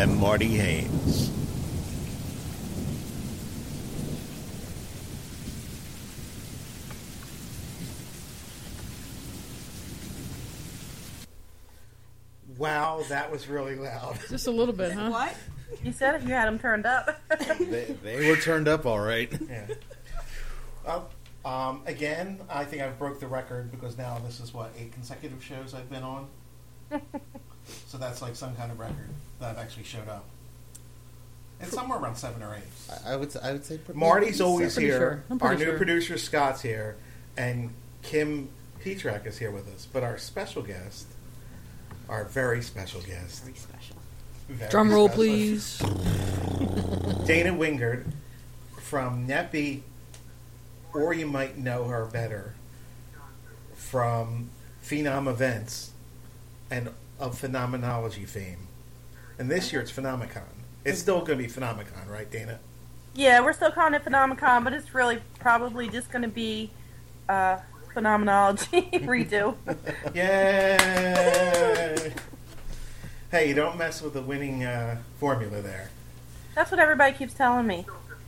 and Marty Haynes. Wow, that was really loud. Just a little bit, huh? What? You said it. You had them turned up. They were turned up all right. Yeah. Again, I think I've broke the record because now this is, 8 consecutive shows I've been on? So that's like some kind of record that I've actually showed up. It's somewhere around 7 or 8. I would say Marty's always pretty here. sure. I'm Our pretty new sure. producer Scott's here, and Kim Petrak is here with us. But our special guest, our very special guest, Very special. very Drum roll, special, please. Dana Wingard from Neppy, or you might know her better from Phenom Events and of Phenomenology fame. And this year it's Phenomicon. It's still going to be Phenomicon, right, Dana? Yeah, we're still calling it Phenomenon, but it's really probably just going to be Phenomenology redo. Yay! Hey, you don't mess with the winning formula there. That's what everybody keeps telling me.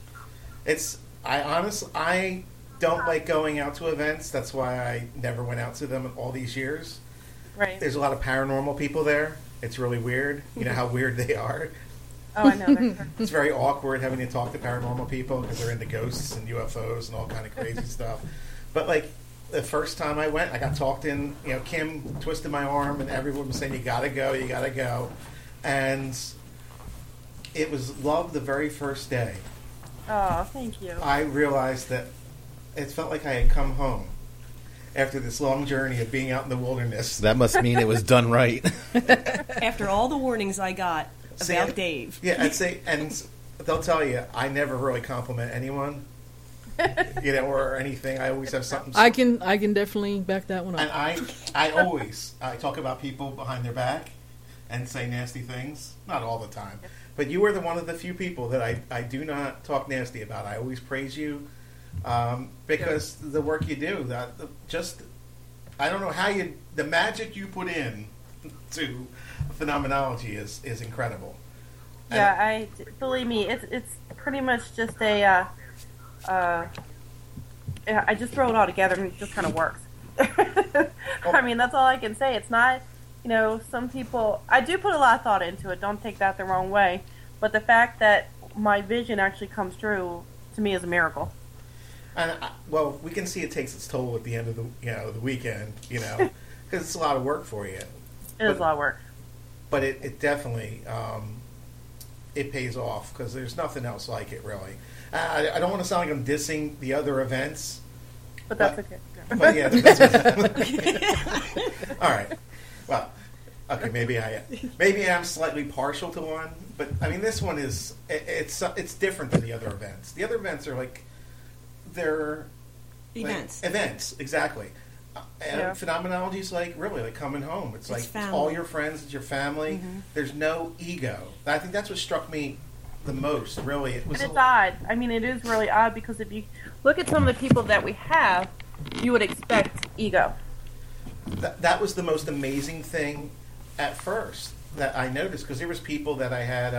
I don't like going out to events. That's why I never went out to them all these years. Right. There's a lot of paranormal people there. It's really weird. You know how weird they are. Oh, I know. It's very awkward having to talk to paranormal people because they're into ghosts and UFOs and all kind of crazy stuff. But like the first time I went, I got talked in. You know, Kim twisted my arm, and everyone was saying, "You gotta go, you gotta go," and it was love the very first day. Oh, thank you. I realized that it felt like I had come home after this long journey of being out in the wilderness. That must mean it was done right. After all the warnings I got about Dave. Yeah, I'd say, and they'll tell you, I never really compliment anyone, or anything. I always have something. I can definitely back that one up. And I talk about people behind their back and say nasty things. Not all the time, but you are one of the few people that I do not talk nasty about. I always praise you because the work you do. I don't know how the magic you put in to Phenomenology is incredible. Yeah, believe me, it's pretty much just I just throw it all together and it just kind of works. I mean, that's all I can say. It's not, some people, I do put a lot of thought into it. Don't take that the wrong way. But the fact that my vision actually comes true, to me, is a miracle. And we can see it takes its toll at the end of the weekend, because it's a lot of work for you. It is a lot of work. But it definitely it pays off because there's nothing else like it, really. I don't want to sound like I'm dissing the other events. But that's okay. But yeah, that's all right. Well, okay, maybe I'm slightly partial to one, but I mean this one is it's different than the other events. The other events are they're Events. Events, exactly. And Yeah. Phenomenology is like coming home. It's like it's family. all your friends, it's your family. Mm-hmm. There's no ego. I think that's what struck me the most. Really, it was. And it's odd. I mean, it is really odd because if you look at some of the people that we have, you would expect ego. That was the most amazing thing at first that I noticed because there was people that I had,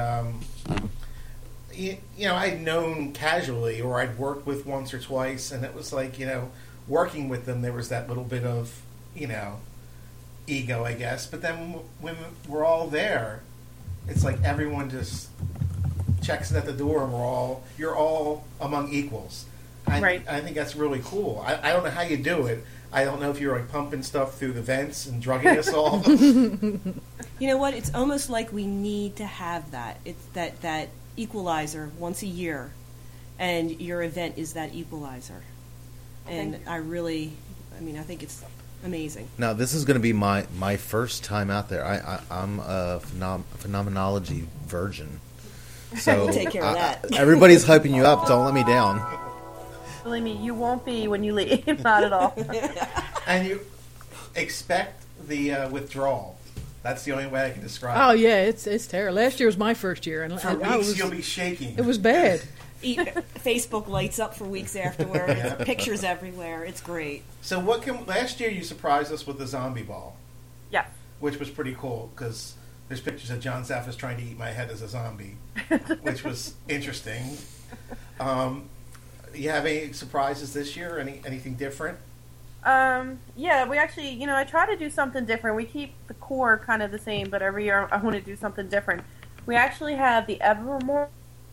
I'd known casually or I'd worked with once or twice, and it was like working with them there was that little bit of ego, I guess. But then when we're all there, it's like everyone just checks it at the door, and you're all among equals. Right. I think that's really cool. I don't know how you do it. I don't know if you're pumping stuff through the vents and drugging us all. You know what? It's almost like we need to have that. It's that equalizer once a year, and your event is that equalizer. And I think it's amazing. Now, this is going to be my first time out there. I'm a phenomenology virgin. So We'll take care of that. Everybody's hyping you up. Don't let me down. Believe me, you won't be when you leave. Not at all. And you expect the withdrawal. That's the only way I can describe Oh it. yeah, it's terrible. Last year was my first year, and For I weeks was, you'll be shaking. it was bad. Facebook lights up for weeks afterwards. Yeah. Pictures everywhere. It's great. So last year you surprised us with the zombie ball, Yeah. which was pretty cool because There's pictures of John Zaffis trying to eat my head as a zombie, which was interesting. You have any surprises this year? Anything different? Yeah, we actually, I try to do something different. We keep the core kind of the same, but every year I want to do something different. We actually have the Evermore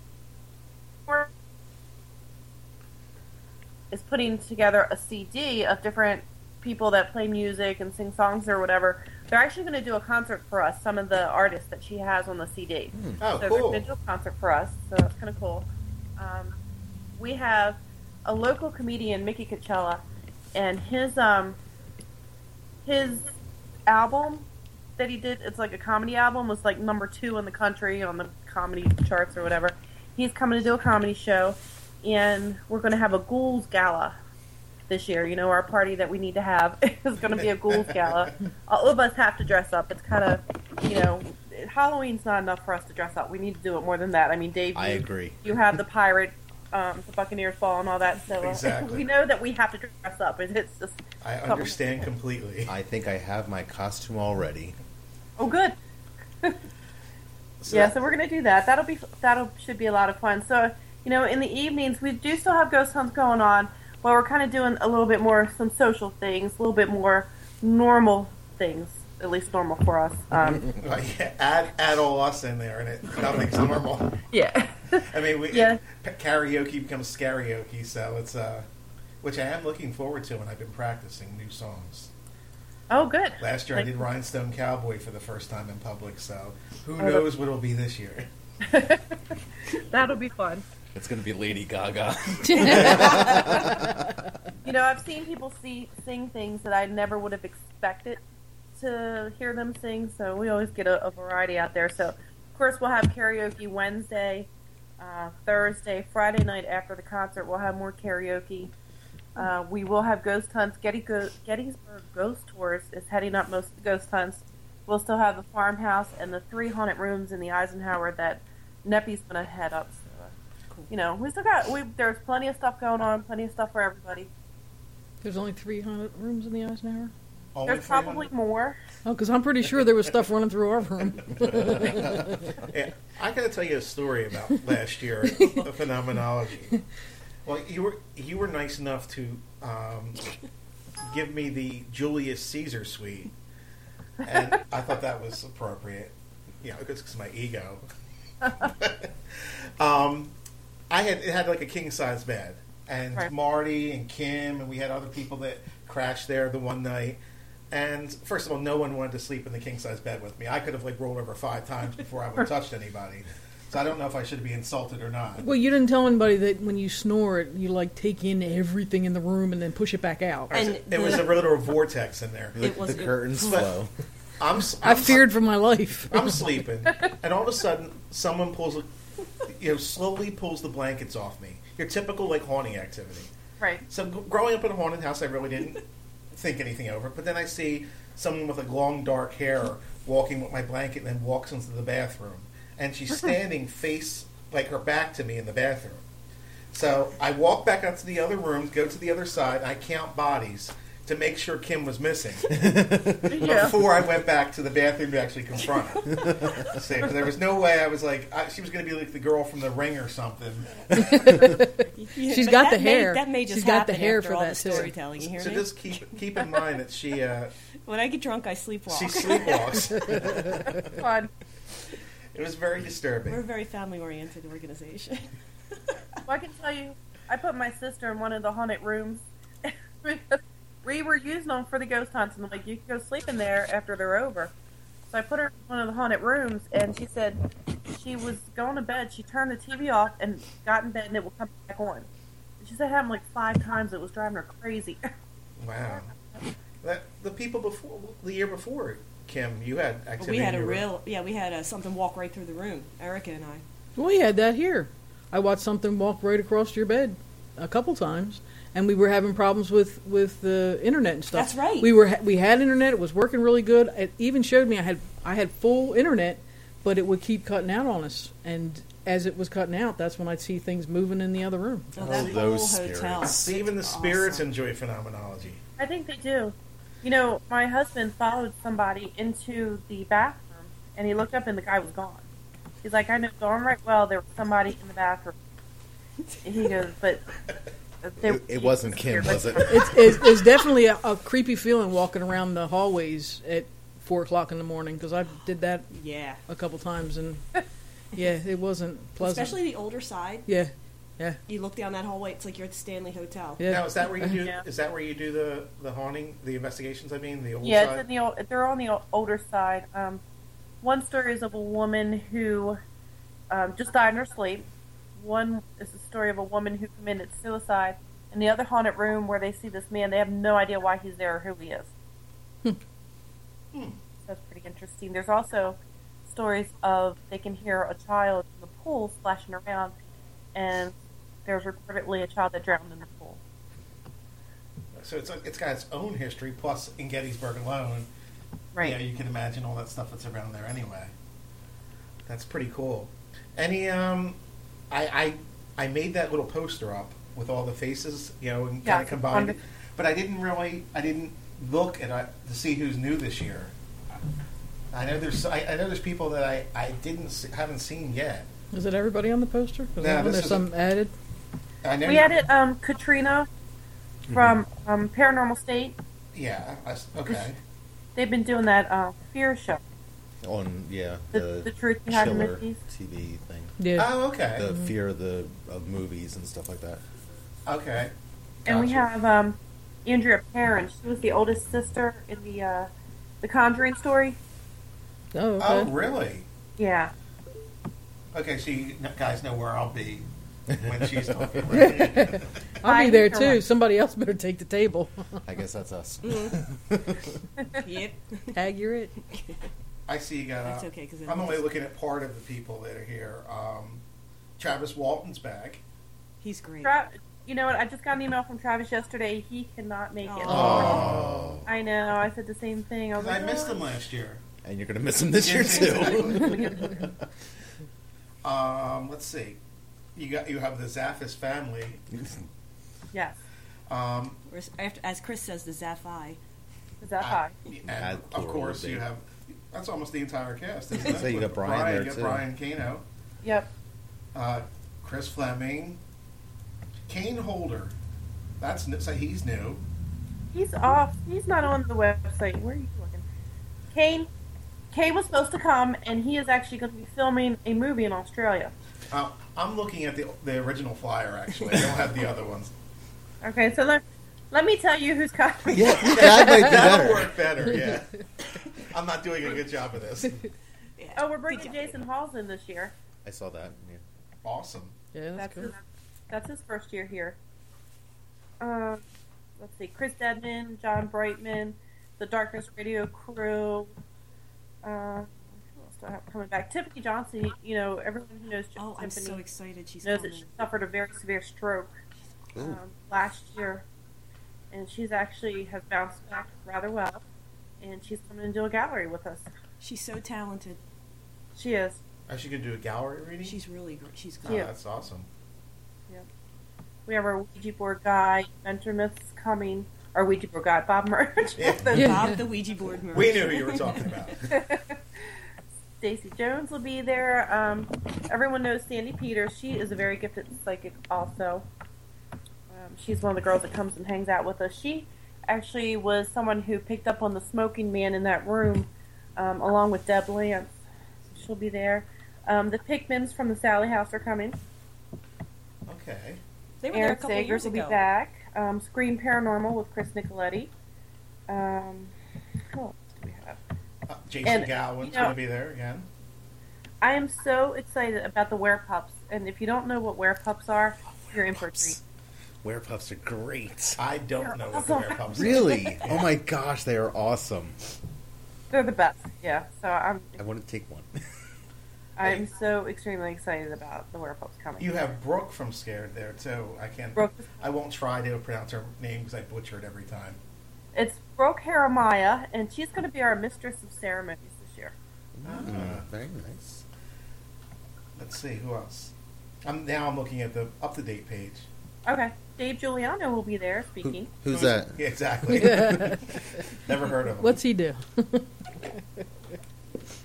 is putting together a CD of different people that play music and sing songs or whatever. They're actually going to do a concert for us, some of the artists that she has on the CD. Oh, so cool. they're going to do a concert for us, so that's kind of cool. We have a local comedian, Mickey Coachella, and his album that he did, it's like a comedy album, was like number 2 in the country on the comedy charts or whatever. He's coming to do a comedy show, and we're going to have a Ghouls Gala this year. Our party that we need to have is going to be a Ghouls Gala. All of us have to dress up. It's kind of, Halloween's not enough for us to dress up. We need to do it more than that. I mean, Dave, I agree. You have the pirate, the Buccaneers ball and all that, so Exactly. we know that we have to dress up. It's just I understand completely. I think I have my costume already. Oh, good. So we're gonna do that. That'll should be a lot of fun. So in the evenings we do still have ghost hunts going on, but we're kind of doing a little bit more some social things, a little bit more normal things, at least normal for us. Add all us in there, and nothing's normal. Yeah. I mean, karaoke becomes scarioke, so it's which I am looking forward to, and I've been practicing new songs. Oh, good. Last year I did Rhinestone Cowboy for the first time in public, so who knows what it'll be this year. That'll be fun. It's going to be Lady Gaga. I've seen people sing things that I never would have expected to hear them sing, so we always get a variety out there. So, of course, we'll have karaoke Wednesday, Thursday, Friday night after the concert. We'll have more karaoke. We will have ghost hunts. Gettysburg Ghost Tours is heading up most of the ghost hunts. We'll still have the farmhouse and the 3 haunted rooms in the Eisenhower that Neppy's going to head up. So, we still there's plenty of stuff going on, plenty of stuff for everybody. There's only 300 rooms in the Eisenhower? There's probably more. Oh, because I'm pretty sure there was stuff running through our room. Yeah, I got to tell you a story about last year, the phenomenology. Well, you were nice enough to give me the Julius Caesar suite, and I thought that was appropriate. Because it's my ego. It had like a king size bed, and right. Marty and Kim, and we had other people that crashed there the one night. And first of all, no one wanted to sleep in the king size bed with me. I could have rolled over 5 times before I would have touched anybody. So I don't know if I should be insulted or not. Well, you didn't tell anybody that when you snore, you take in everything in the room and then push it back out. And it was a little vortex in there. The curtains flow. I feared for my life. I'm sleeping, and all of a sudden, someone slowly pulls the blankets off me. Your typical haunting activity. Right. So growing up in a haunted house, I really didn't think anything over it. But then I see someone with long dark hair walking with my blanket, and then walks into the bathroom, and she's standing her back to me in the bathroom. So I walk back out to the other room, go to the other side, and I count bodies to make sure Kim was missing before I went back to the bathroom to actually confront her. Because there was no way I was she was going to be like the girl from The Ring or something. She's got the hair. That may just She's got the happen hair after for all that the storytelling. You hear So me? just keep in mind that she When I get drunk, I sleepwalk. she sleepwalks. Fun. It was very disturbing. We're a very family-oriented organization. Well, I can tell you, I put my sister in one of the haunted rooms. We were using them for the ghost hunts, and you can go sleep in there after they're over. So I put her in one of the haunted rooms, and she said she was going to bed. She turned the TV off and got in bed, and it would come back on. And she said it happened 5 times. It was driving her crazy. Wow. The people before the year before, Kim, you had activity. We had in your room. we had something walk right through the room. Erica and I. We had that here. I watched something walk right across your bed a couple times, and we were having problems with the internet and stuff. That's right. We had internet. It was working really good. It even showed me I had full internet, but it would keep cutting out on us. And as it was cutting out, that's when I'd see things moving in the other room. Oh, that whole those hotel. See, even the spirits enjoy phenomenology. I think they do. My husband followed somebody into the bathroom and he looked up and the guy was gone. He's like, I know darn right well there was somebody in the bathroom. And he goes, but It wasn't Kim, was it? It's definitely a creepy feeling walking around the hallways at 4 o'clock in the morning, because I did that Yeah. a couple times, and yeah, it wasn't pleasant. Especially the older side. Yeah. You look down that hallway, it's like you're at the Stanley Hotel. Yeah. Now, is that where you do? Yeah. Is that where you do the haunting, the investigations? I mean, the old Yeah, side. it's in the they're on the older side. One story is of a woman who just died in her sleep. One is the story of a woman who committed suicide. And the other haunted room where they see this man, they have no idea why he's there or who he is. So that's pretty interesting. There's also stories of they can hear a child in the pool splashing around, and there's reportedly a child that drowned in the pool. So it's got its own history. Plus, in Gettysburg alone, Right. yeah, you can imagine all that stuff that's around there anyway. That's pretty cool. Any I made that little poster up with all the faces, and Yeah, kind of combined it. wonderful. But I didn't look at to see who's new this year. I know there's people that I haven't seen yet. Is it everybody on the poster? No, There's this is some added. I know We added Katrina from Paranormal State. Yeah. Okay. They've been doing that fear show. On The truth behind the Chiller movies. TV thing. Yeah. Oh, okay. The fear of movies and stuff like that. Okay. And we Gotcha. have Andrea Perrin. She was the oldest sister in the Conjuring story. Oh, okay. Oh, really? Yeah. Okay, so you guys know where I'll be when she's talking. Right? I'll be there too. Somebody else better take the table. I guess that's us. Yep. Tag, you're it. I see you got. That's okay, 'cause I'm only looking at part of the people that are here. Travis Walton's back. He's great. You know what? I just got an email from Travis yesterday. He cannot make it. Oh. I know. I said the same thing. I was 'Cause I like, missed "Oh." him last year. And you're going to miss him this year, Yes, too. exactly. Let's see. You have the Zaffis family. Yes. Or as Chris says, the Zaphi. Is that high? And Add of plural, course, you big. have. That's almost the entire cast, isn't it? So you got With Brian there, you got too. Brian Kano, Yep. Chris Fleming, Kane Holder. So he's new. He's off. He's not on the website. Where are you looking? Kane was supposed to come, and he is actually going to be filming a movie in Australia. I'm looking at the original flyer. Actually, I don't have the other ones. Okay, so let me tell you who's coming. Yeah, that might be That'll better. work better. Yeah, I'm not doing a good job of this. Yeah. Oh, we're Good bringing job. Jason Halls in this year. I saw that. Yeah. Awesome. Yeah, that's cool. That's his first year here. Let's see, Chris Dedman, John Brightman, the Darkness Radio crew. Who else do I have coming back? Tiffany Johnson. Everyone who knows Oh, I'm Tiffany so excited she's knows coming. that she suffered a very severe stroke Ooh. last year, and she's actually has bounced back rather well, and she's coming to do a gallery with us. She's so talented. She is. Are she going to do a gallery reading? She's really great. She's Oh, good. Yeah. that's awesome. We have our Ouija board guy, Mentor Myths coming. Our Ouija board guy, Bob Merch. Yeah. Bob the Ouija board merch. We knew who you were talking about. Stacey Jones will be there. Everyone knows Sandy Peters. She is a very gifted psychic also. She's one of the girls that comes and hangs out with us. She actually was someone who picked up on the smoking man in that room, along with Deb Lance. So she'll be there. The Pickmans from the Sally House are coming. Okay. They were there a Eric couple Sagers years will be ago. back. Scream Paranormal with Chris Nicoletti. Who else do we have? Jason And, Gowan's you know- going to be there again. I am so excited about the werepups, and if you don't know what werepups are, you're in for a treat. Werepuffs are great. I don't know what the Awesome. werewolves are. Really? Oh my gosh, they are awesome. They're the best, yeah. So I want to take one. I'm so extremely excited about the werepups coming. You have Brooke from Scared there too. Brooke. I won't try to pronounce her name because I butcher it every time. It's Brooke Haramaya, and she's going to be our mistress of ceremonies this year. Very nice. Let's see who else. I'm looking at the up to date page. Okay, Dave Giuliano will be there speaking. Who's that? Yeah, exactly. Never heard of him. What's he do?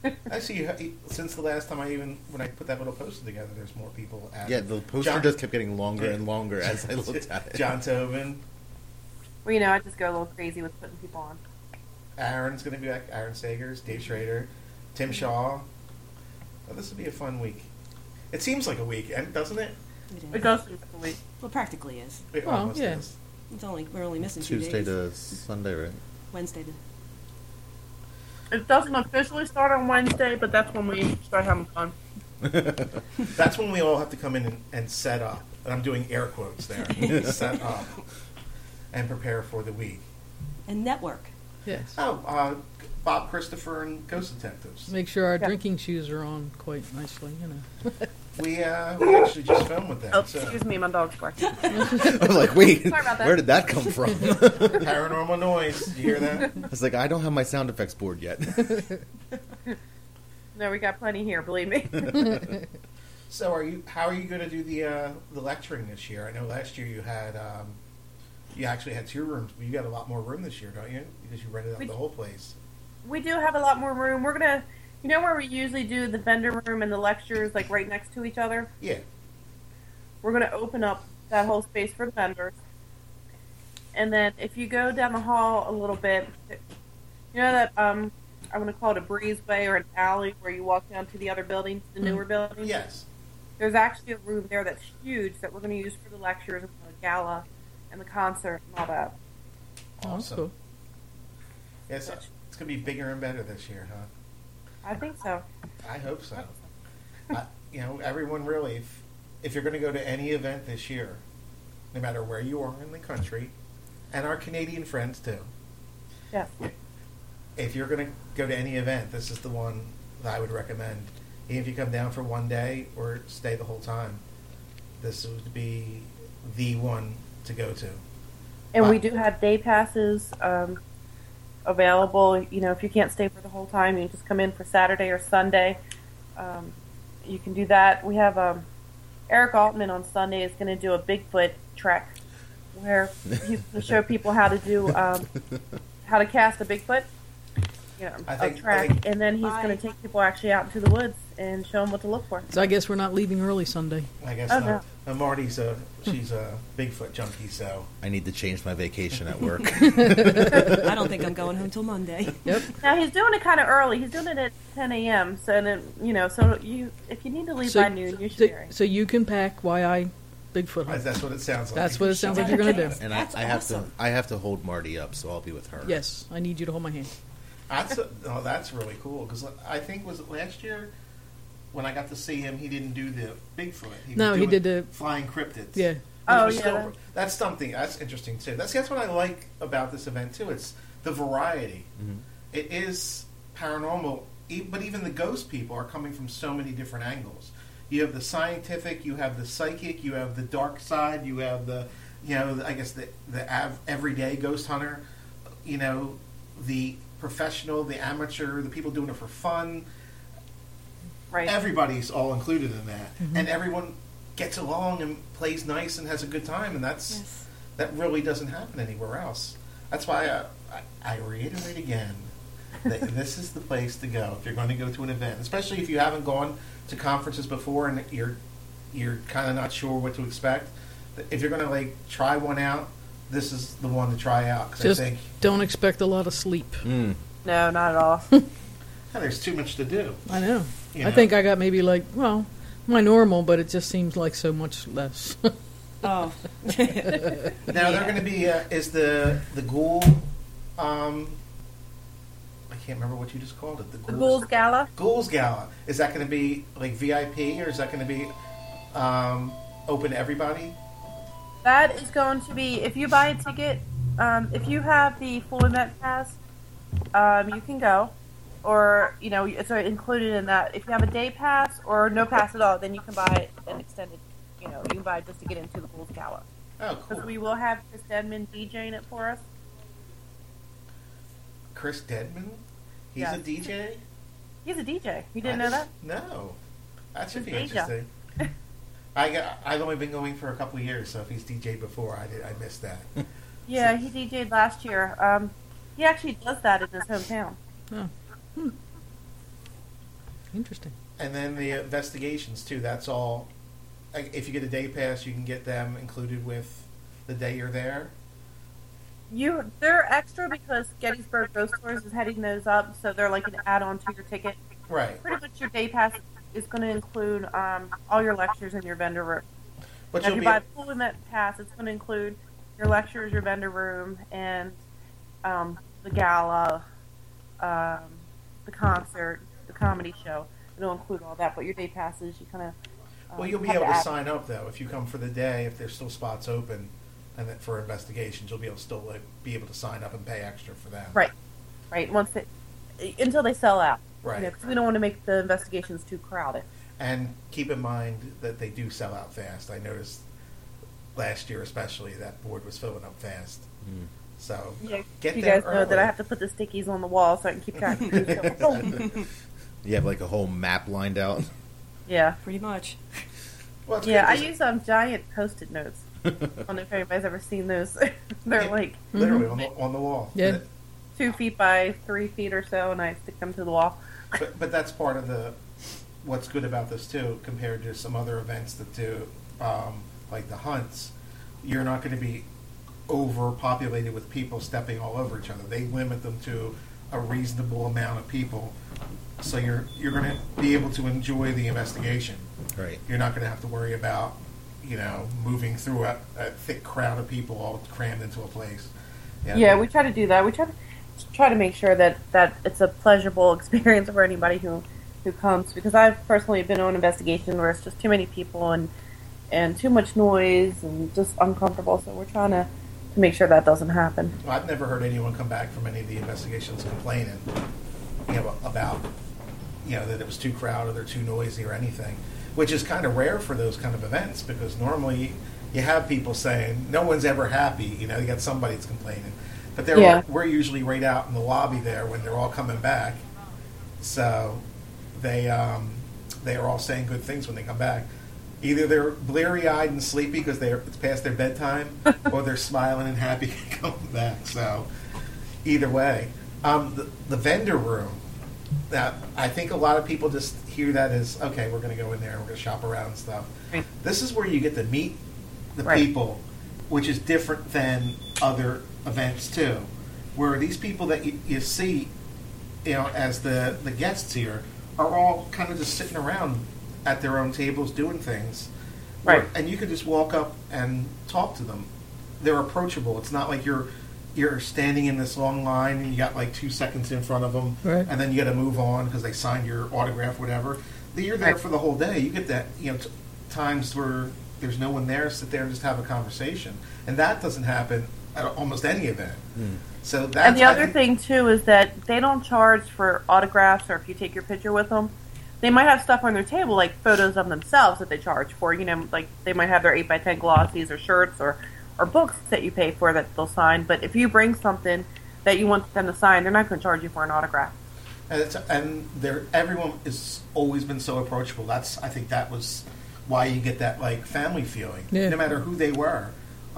Actually, since the last time when I put that little poster together, there's more people at Yeah, the poster just kept getting longer and longer as I looked at it. John Tobin. Well, I just go a little crazy with putting people on. Aaron's going to be back. Aaron Sagers, Dave Schrader, Tim Shaw. Well, this will be a fun week. It seems like a week, doesn't it? It does seem like a week. Well, practically is. It Well, almost yeah. is. We're only missing 2 Tuesday days. to Sunday, right? Wednesday to. It doesn't officially start on Wednesday, but that's when we start having fun. That's when we all have to come in and set up. And I'm doing air quotes there. Set up and prepare for the week. And network. Yes. Oh, Bob Christopher and Ghost Detectives. Make sure our drinking shoes are on quite nicely, We actually just filmed with them. Oh, so. excuse me, my dog's barking. I was like, wait, Sorry about that. where did that come from? Paranormal noise. You hear that? I was like, I don't have my sound effects board yet. No, we got plenty here, believe me. So, how are you going to do the lecturing this year? I know last year you had you actually had 2 rooms, but you got a lot more room this year, don't you? Because you rented out the whole place. We do have a lot more room. We're going to, where we usually do the vendor room and the lectures, like right next to each other? Yeah. We're going to open up that whole space for the vendors. And then if you go down the hall a little bit, that, I'm going to call it a breezeway or an alley where you walk down to the other buildings, the newer buildings? Yes. There's actually a room there that's huge that we're going to use for the lectures and the gala and the concert and all that. Oh, that's Awesome. cool. Yeah, it's going to be bigger and better this year, huh? I think so. I hope so. Everyone really, if you're going to go to any event this year, no matter where you are in the country, and our Canadian friends too, Yeah. if you're going to go to any event, this is the one that I would recommend. Even if you come down for one day or stay the whole time, this would be the one to go to. And we do have day passes available. If you can't stay for the whole time, you can just come in for Saturday or Sunday. You can do that. We have Eric Altman on Sunday is going to do a Bigfoot trek where he's going to show people how to do how to cast a Bigfoot. A track, and then he's going to take people actually out into the woods and show them what to look for. So I guess we're not leaving early Sunday. I guess Oh, not. Marty's she's a Bigfoot junkie, so I need to change my vacation at work. I don't think I'm going home till Monday. Yep. Now he's doing it kind of early. He's doing it at 10 a.m. So then, if you need to leave by noon, you should be ready. So you can pack while I Bigfoot hunt. that's what it sounds like. That's what it sounds like you're going to do. And That's I have awesome. I have to hold Marty up, so I'll be with her. Yes, I need you to hold my hand. That's really cool because I think was it last year when I got to see him, he didn't do the Bigfoot. He did the flying cryptids. Yeah. Which Oh, was yeah, still- that's something that's interesting too. That's what I like about this event too. It's the variety. Mhm. It is paranormal, but even the ghost people are coming from so many different angles. You have the scientific, you have the psychic, you have the dark side, you have the I guess the everyday ghost hunter, the professional, the amateur, the people doing it for fun. Right. Everybody's all included in that, and everyone gets along and plays nice and has a good time, and that really doesn't happen anywhere else. That's why I reiterate again that this is the place to go if you're going to go to an event, especially if you haven't gone to conferences before and you're kind of not sure what to expect. If you're going to try one out, this is the one to try out. 'Cause Just I think don't expect a lot of sleep. Mm. No, not at all. there's too much to do. I know. You I know? think I got maybe my normal, but it just seems like so much less. Oh. Now they're going to be is the ghoul. I can't remember what you just called it. The Ghouls Gala. Ghouls Gala. Is that going to be VIP or is that going to be open to everybody? That is going to be, if you buy a ticket, if you have the full event pass, you can go. Or, it's included in that. If you have a day pass or no pass at all, then you can buy an extended, you can buy it just to get into the Ghouls Gala. Oh, cool. Because we will have Chris Dedman DJing it for us. Chris Dedman? He's Yes. a DJ? He's a DJ. You didn't know that? No. That should be He's a DJ. interesting. I've only been going for a couple of years, so if he's DJ before, I missed that. Yeah, he DJ'd last year. He actually does that in his hometown. Oh. Interesting. And then the investigations too. That's all. If you get a day pass, you can get them included with the day you're there. They're extra because Gettysburg Ghost Tours is heading those up, so they're like an add-on to your ticket. Right. Pretty much your day pass is going to include all your lectures and your vendor room. But Now, if you buy a full event pass, it's going to include your lectures, your vendor room, and the gala, the concert, the comedy show. It'll include all that, but your day passes, you kind of... well, you'll be able to sign up, though, if you come for the day, if there's still spots open, and then for investigations, you'll be able to still be able to sign up and pay extra for them. Right. Until they sell out. Right. Because we don't want to make the investigations too crowded. And keep in mind that they do sell out fast. I noticed last year especially that board was filling up fast. Mm. So Yeah, get you there guys know that early. I have to put the stickies on the wall so I can keep track of who's You have like a whole map lined out. Yeah. Pretty much. Well, it's Yeah, I good use giant Post-it notes. I don't know if anybody's ever seen those. They're Yeah. like literally on the wall. Yeah. 2 feet by 3 feet or so, and I stick them to the wall. But that's part of what's good about this too, compared to some other events that do, like the hunts. You're not going to be overpopulated with people stepping all over each other. They limit them to a reasonable amount of people, so you're going to be able to enjoy the investigation. Right. You're not going to have to worry about moving through a thick crowd of people all crammed into a place. Yeah, we try to do that. We try to make sure that it's a pleasurable experience for anybody who comes, because I've personally been on an investigation where it's just too many people and too much noise and just uncomfortable. So we're trying to make sure that doesn't happen. Well, I've never heard anyone come back from any of the investigations complaining, about, that it was too crowded or too noisy or anything, which is kind of rare for those kind of events, because normally you have people saying no one's ever happy. You got somebody that's complaining, but we're usually right out in the lobby there when they're all coming back, so they are all saying good things when they come back. Either they're bleary-eyed and sleepy because it's past their bedtime, or they're smiling and happy coming back. So, either way, the vendor room. Now, I think a lot of people just hear that as, okay, we're going to go in there and we're going to shop around and stuff. Right. This is where you get to meet the Right. people, which is different than other events too, where these people that you see, as the guests here, are all kind of just sitting around at their own tables doing things. Right. And you can just walk up and talk to them. They're approachable. It's not like you're standing in this long line and you got like 2 seconds in front of them, Right. and then you got to move on because they signed your autograph, whatever. You're there Right. for the whole day. You get that, times where there's no one there, sit there and just have a conversation, and that doesn't happen at almost any event. So that's, And the other thing too is that they don't charge for autographs, or if you take your picture with them. They might have stuff on their table, like photos of themselves that they charge for. Like they might have their 8x10 glossies or shirts or books that you pay for that they'll sign. But if you bring something that you want them to sign, they're not going to charge you for an autograph. And everyone has always been so approachable. I think that was why you get that like family feeling, Yeah. no matter who they were.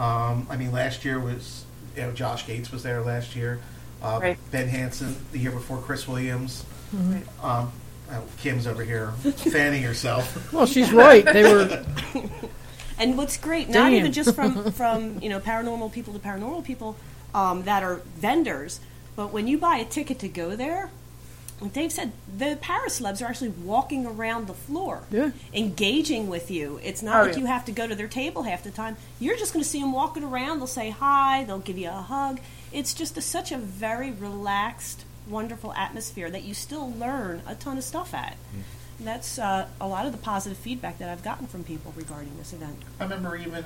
Last year was Josh Gates was there last year, Right. Ben Hansen the year before, Chris Williams. Mm-hmm. Kim's over here fanning herself. Well, she's right. They were. And what's great, not Damn. even just from paranormal people to paranormal people that are vendors, but when you buy a ticket to go there, like Dave said, the paracelebs are actually walking around the floor, Yeah. engaging with you. It's not like yeah. you have to go to their table half the time. You're just going to see them walking around. They'll say hi. They'll give you a hug. It's just such a very relaxed, wonderful atmosphere that you still learn a ton of stuff at. That's a lot of the positive feedback that I've gotten from people regarding this event. I remember even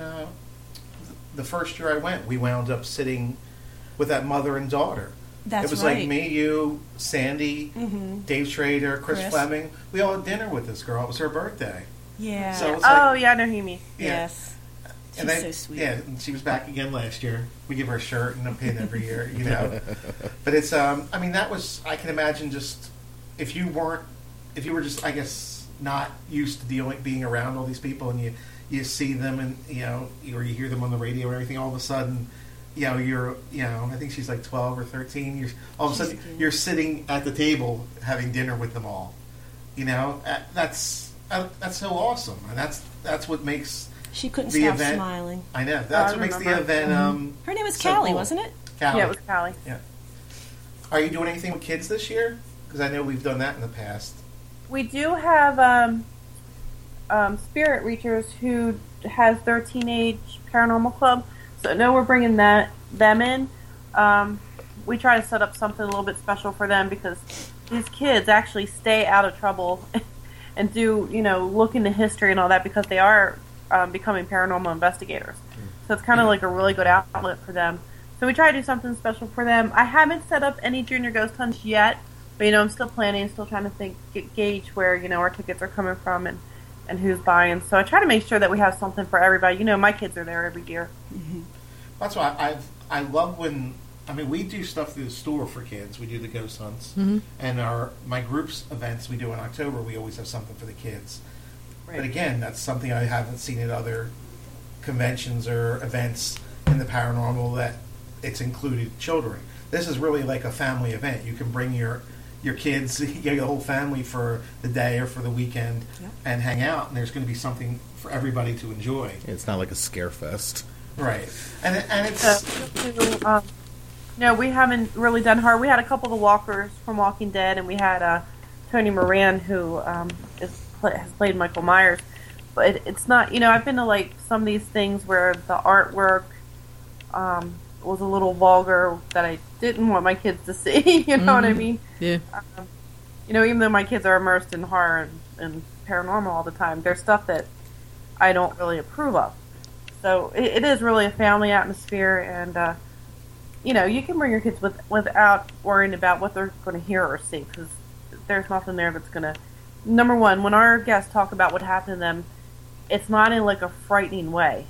the first year I went, we wound up sitting with that mother and daughter. That's it was right. like me, you, Sandy, Dave Schrader, Chris Fleming. We all had dinner with this girl. It was her birthday. Yeah. So it's like, Oh, yeah, I know who you mean. yeah. Yes. And She's then, so sweet. Yeah, and she was back again last year. We give her a shirt and a pin every year, But it's, that was, I can imagine just, if you were just, I guess, not used to being around all these people, and you see them and, or you hear them on the radio or everything, all of a sudden, you're, I think she's like 12 or 13. All of a sudden, you're sitting at the table having dinner with them all. that's so awesome, and that's what makes She couldn't the stop event. smiling. I know that's I what makes the remember. event. Her name was so Callie, cool. wasn't it? Callie. Yeah, it was Callie. Yeah. Are you doing anything with kids this year? Because I know we've done that in the past. We do have Spirit Reachers who has their teenage paranormal club. So no, we're bringing them in. We try to set up something a little bit special for them because these kids actually stay out of trouble and do, look into history and all that because they are becoming paranormal investigators. So it's kind of like a really good outlet for them. So we try to do something special for them. I haven't set up any junior ghost hunts yet, but I'm still planning, still trying to gauge where our tickets are coming from and who's buying. So I try to make sure that we have something for everybody. My kids are there every year. That's why I love when we do stuff through the store for kids. We do the ghost hunts, and my group's events we do in October. We always have something for the kids. Right. But again, that's something I haven't seen at other conventions or events in the paranormal that it's included children. This is really like a family event. You can bring your kids, your whole family for the day or for the weekend and hang out, and there's going to be something for everybody to enjoy. It's not like a scare fest. Right. And it's... No, we haven't really done horror. We had a couple of the walkers from Walking Dead, and we had Tony Moran, who has played Michael Myers. But it's not, I've been to some of these things where the artwork was a little vulgar that I didn't want my kids to see. You know what I mean? Yeah. Even though my kids are immersed in horror and paranormal all the time, there's stuff that I don't really approve of. So it is really a family atmosphere, and you can bring your kids without worrying about what they're going to hear or see, because there's nothing there that's going to... Number one, when our guests talk about what happened to them, it's not in a frightening way.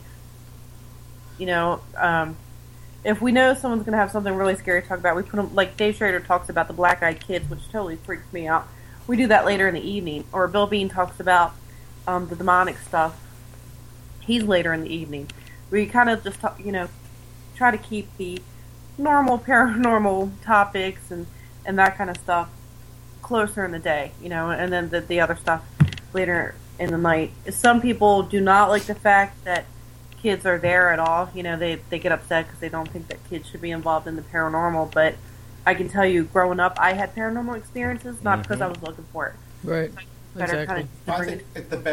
If we know someone's going to have something really scary to talk about, we put them... Like Dave Schrader talks about the black-eyed kids, which totally freaks me out. We do that later in the evening. Or Bill Bean talks about the demonic stuff. He's later in the evening. We kind of just talk, try to keep the normal paranormal topics and that kind of stuff closer in the day, and then the other stuff later in the night. Some people do not like the fact that kids are there at all. They get upset because they don't think that kids should be involved in the paranormal. But I can tell you, growing up, I had paranormal experiences, not because I was looking for it. Right. Better Exactly.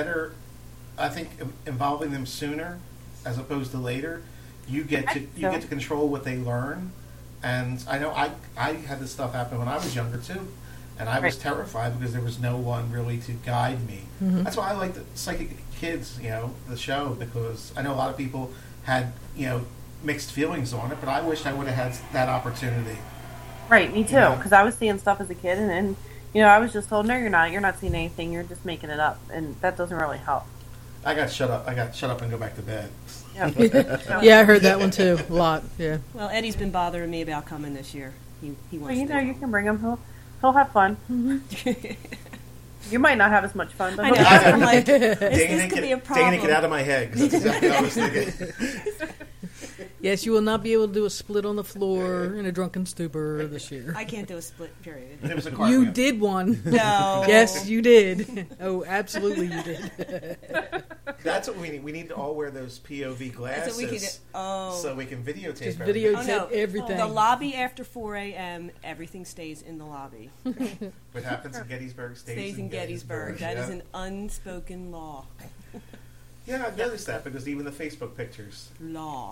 I think involving them sooner as opposed to later, you get to control what they learn. And I know I had this stuff happen when I was younger too, and I was terrified because there was no one really to guide me. That's why I like the Psychic Kids, the show, because I know a lot of people had mixed feelings on it, but I wish I would have had that opportunity. Right, me too, because I was seeing stuff as a kid, and I was just told, no, you're not. You're not seeing anything. You're just making it up, and that doesn't really help. I got shut up and go back to bed. Yeah, I heard that one too a lot. Yeah. Well, Eddie's been bothering me about coming this year. He wants to. You can bring him. He'll have fun. You might not have as much fun, but I know. I'm like, this could be a problem. Dana, get out of my head, because that's exactly what I was thinking. Yes, you will not be able to do a split on the floor in a drunken stupor this year. I can't do a split, period. It was a You cartwheel. did one. No. Yes, you did. Oh, absolutely you did. That's what we need. We need to all wear those POV That's glasses what we can do. Oh. so we can videotape Just everything. videotape everything. The lobby after 4 a.m., everything stays in the lobby. What happens in Gettysburg Stays in Gettysburg. That is an unspoken law. Yeah, I've noticed that because even the Facebook pictures, Law.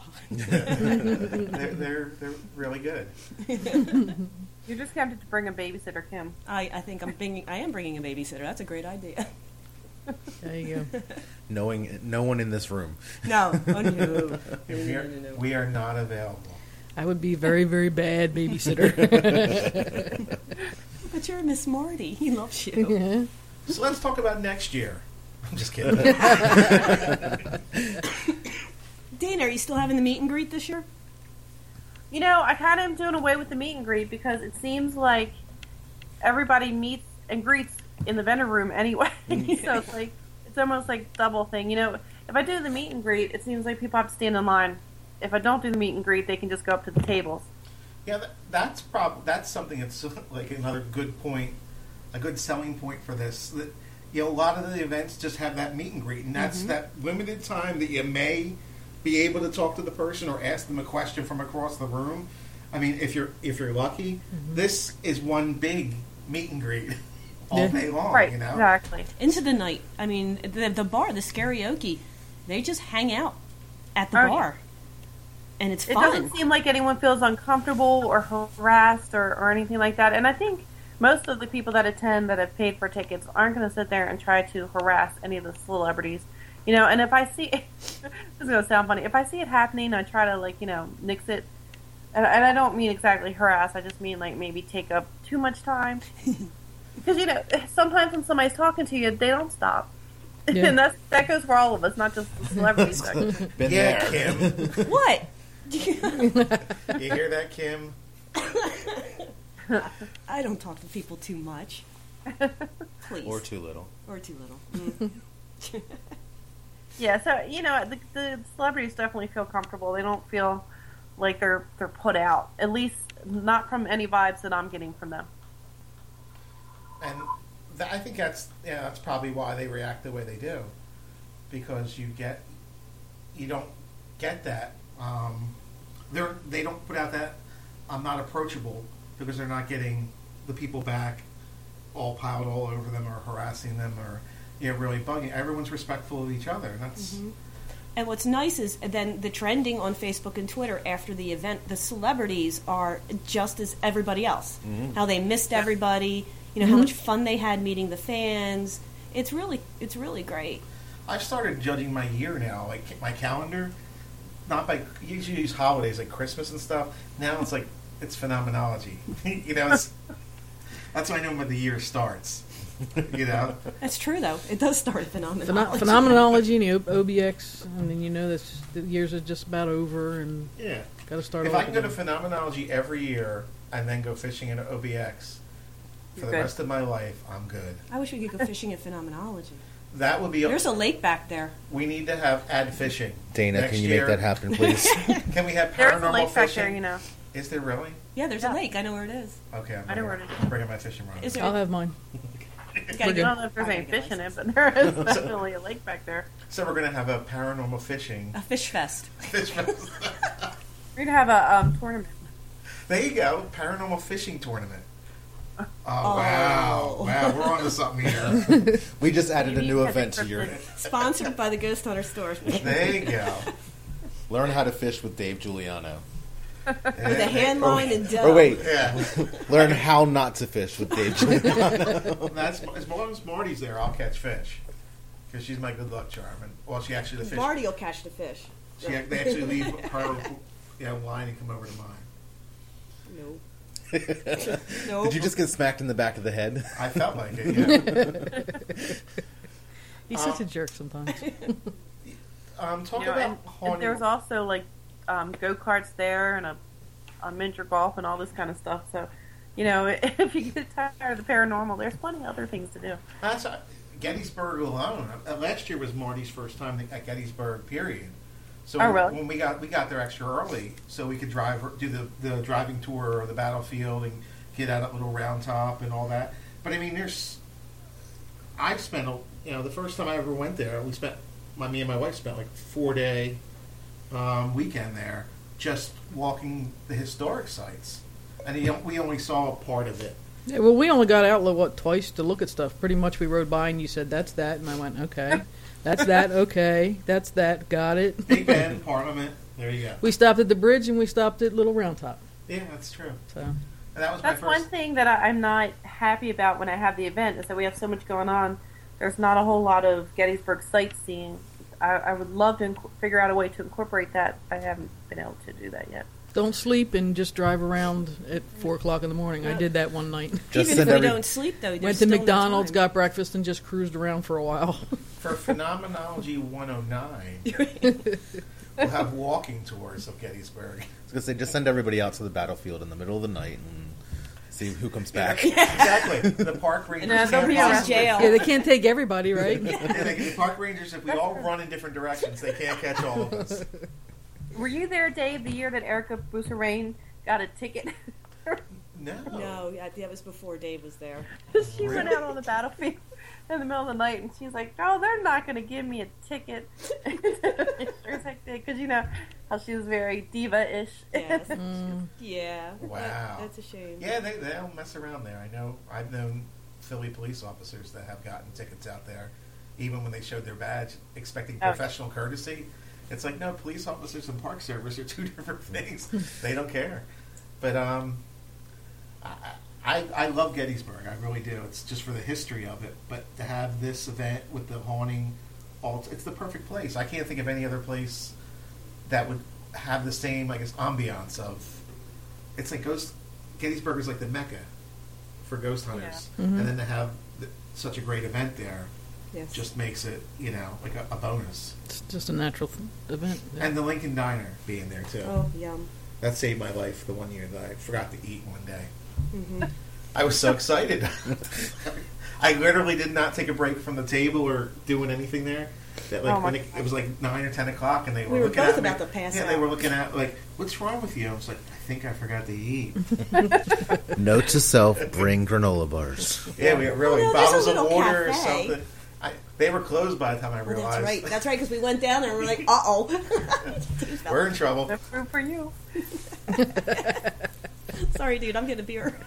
they're really good. you're just tempted to bring a babysitter, Kim. I think I am bringing a babysitter. That's a great idea. There you go. Knowing no one in this room. No. Oh, no. We are not available. I would be very, very bad babysitter. But you're Miss Marty. He loves you. Yeah. So let's talk about next year. I'm just kidding. Dana, are you still having the meet and greet this year? I kind of am doing away with the meet and greet because it seems like everybody meets and greets in the vendor room anyway. So it's almost like double thing. If I do the meet and greet, it seems like people have to stand in line. If I don't do the meet and greet, they can just go up to the tables. Yeah, that's something that's like another good point a good selling point for this. That, a lot of the events just have that meet and greet, and that's that limited time that you may be able to talk to the person or ask them a question from across the room. I mean, if you're lucky, this is one big meet and greet all day long. Right, you know? exactly. Into the night. I mean, the bar, the karaoke, they just hang out at the Oh, bar. And it's It fun. doesn't seem like anyone feels uncomfortable or harassed or anything like that. And I think most of the people that attend that have paid for tickets aren't going to sit there and try to harass any of the celebrities. And if I see, this is going to sound funny, if I see it happening, I try to, nix it. And I don't mean exactly harass, I just mean, maybe take up too much time. Because, sometimes when somebody's talking to you, they don't stop. Yeah. And that goes for all of us, not just the celebrities. Been Yeah, there. Kim. What? You hear that, Kim? I don't talk to people too much. Please. Or too little. Or too little. Yeah, so the celebrities definitely feel comfortable. They don't feel like they're put out. At least not from any vibes that I'm getting from them. And I think that's probably why they react the way they do, because you don't get that. They don't put out that I'm not approachable, because they're not getting the people back all piled all over them or harassing them or really bugging. Everyone's respectful of each other, and that's. And what's nice is then the trending on Facebook and Twitter after the event, the celebrities are just as everybody else. How they missed everybody, how much fun they had meeting the fans. It's really great. I've started judging my year now, like my calendar, not by usually use holidays like Christmas and stuff. Now it's phenomenology. That's why I know when the year starts. That's true, though. It does start at phenomenology. Phenomenology and the OBX. I mean, the years are just about over, and Yeah. got to start. If all I can go to again. phenomenology every year and then go fishing in OBX for the Good. rest of my life, I'm good. I wish we could go fishing at phenomenology. That would be. There's a lake back there. We need to have add fishing. Dana, next can you year. make that happen, please? Can we have There's a paranormal lake back fishing? there, Is there really? Yeah, there's Yeah. a lake. I know where it is. Okay, I know where it is. I'm bringing my fishing rod. Is there? I'll have mine. You gotta I We're get- don't know if there's I any gotta get fish in it, license. but there is definitely a lake back there. So we're gonna have a paranormal fishing A fish fest. fish fest. We're going to have a tournament. There you go, paranormal fishing tournament. Oh, Oh. wow, we're on to something here. We just added a new Unique event to your. Sponsored by the Ghost Hunter Stores. There you go. Learn how to fish with Dave Giuliano. With a hand line and dough. Or wait, Yeah, learn how not to fish with Dave Giuliano. that's as long as Marty's there, I'll catch fish because she's my good luck charm. And well, she actually the fish. Marty will catch the fish. They actually leave her line and come over to mine. Nope. Did you just get smacked in the back of the head? I felt like it. Yeah. He's such a jerk sometimes. Talk You know, about and haunting. there's also go-karts there and a miniature golf and all this kind of stuff. So, if you get tired of the paranormal, there's plenty of other things to do. That's Gettysburg alone. Last year was Marty's first time at Gettysburg. Period. So Oh, really? when we got there extra early, so we could do the driving tour of the battlefield and get out at Little Round Top and all that. But I mean, I've spent the first time I ever went there, me and my wife spent 4-day weekend there, just walking the historic sites, and we only saw a part of it. Yeah, well, we only got out twice to look at stuff. Pretty much, we rode by and you said, "That's that," and I went, "Okay, that's that. Okay, that's that. Got it." Big Ben, Parliament. There you go. We stopped at the bridge and we stopped at Little Round Top. Yeah, that's true. So And that was That's my one first. thing that I'm not happy about when I have the event, is that we have so much going on. There's not a whole lot of Gettysburg sightseeing. I would love to figure out a way to incorporate that. I haven't been able to do that yet. don't sleep and just drive around at 4:00 in the morning. I did that one night. Just Even if send we every- don't sleep, though, there's Went to still no McDonald's, time. got breakfast, and just cruised around for a while. For Phenomenology 109, we'll have walking tours of Gettysburg. I was gonna say, just send everybody out to the battlefield in the middle of the night and see who comes back. Exactly. The park rangers And they'll can't be possibly- arrested. Jail. Yeah, they can't take everybody, right? Yeah, the park rangers, if we all run in different directions, they can't catch all of us. Were you there, Dave, the year that Erica Bousserain got a ticket? No. No, that was before Dave was there. She went out on the battlefield in the middle of the night, and she's like, "Oh, they're not going to give me a ticket." Because you know how she was very diva-ish. Yes. Yeah. Wow. That's a shame. Yeah, they don't mess around there. I know. I've known Philly police officers that have gotten tickets out there, even when they showed their badge, expecting professional courtesy. It's like, no, police officers and park service are two different things. They don't care. But I love Gettysburg. I really do. It's just for the history of it. But to have this event with the haunting, it's the perfect place. I can't think of any other place that would have the same, I guess, ambiance of. It's like Gettysburg is like the Mecca for ghost hunters, and then to have such a great event there. Yes. Just makes it, like a bonus. It's just a natural event. Yeah. And the Lincoln Diner being there, too. Oh, yum. That saved my life the one year that I forgot to eat one day. Mm-hmm. I was so excited. I literally did not take a break from the table or doing anything there. That when it was like 9 or 10 o'clock, and they were looking both at me. about to pass out. Yeah, they were looking at what's wrong with you? I was like, I think I forgot to eat. Note to self: bring granola bars. Yeah, we got really Well, no, there's bottles a of little water or cafe. something. They were closed by the time I realized. That's right. That's right, because we went down there and we're like, uh-oh. We're in trouble. That's room for you. Sorry, dude, I'm getting a beer.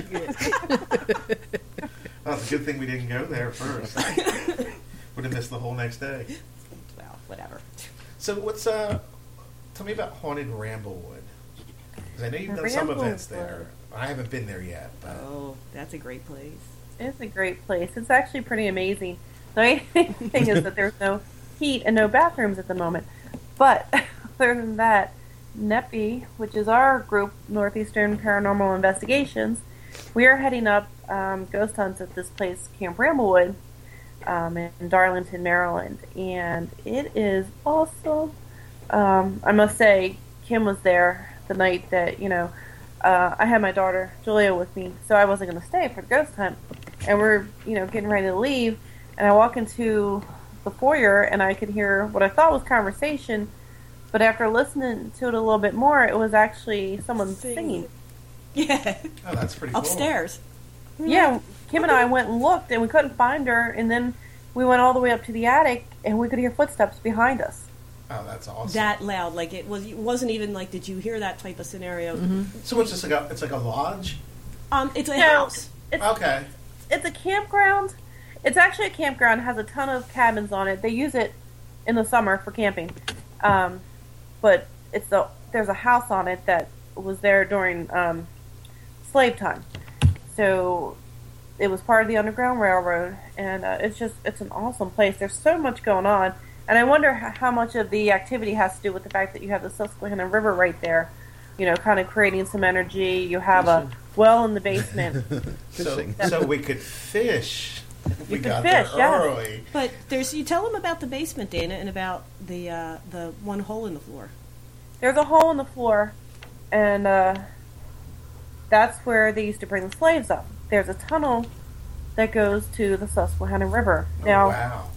Well, it's a good thing we didn't go there first. Would have missed the whole next day. Well, whatever. So what's tell me about Haunted Ramblewood. Because I know you've done some events there. I haven't been there yet. But. Oh, that's a great place. It's a great place. It's actually pretty amazing. The only thing is that there's no heat and no bathrooms at the moment. But other than that, NEPI, which is our group, Northeastern Paranormal Investigations, we are heading up ghost hunts at this place, Camp Ramblewood, in Darlington, Maryland. And it is awesome. I must say, Kim was there the night that, I had my daughter, Julia, with me, so I wasn't going to stay for the ghost hunt. And we're, getting ready to leave, and I walk into the foyer, and I could hear what I thought was conversation, but after listening to it a little bit more, it was actually someone singing. Yeah. Oh, that's pretty cool. Upstairs. Yeah, Kim and I went and looked, and we couldn't find her, and then we went all the way up to the attic, and we could hear footsteps behind us. Oh, that's awesome. That loud, like it wasn't even like, did you hear that type of scenario? Mm-hmm. So it's just it's like a lodge? It's a house. Okay. It's a campground. It's actually a campground. It has a ton of cabins on it. They use it in the summer for camping. But there's a house on it that was there during slave time. So it was part of the Underground Railroad, and it's an awesome place. There's so much going on, and I wonder how much of the activity has to do with the fact that you have the Susquehanna River right there, kind of creating some energy. You have a well in the basement. So we could fish. We got fish, there yeah. early. But you tell them about the basement, Dana, and about the one hole in the floor. There's a hole in the floor, and that's where they used to bring the slaves up. There's a tunnel that goes to the Susquehanna River. Now, wow.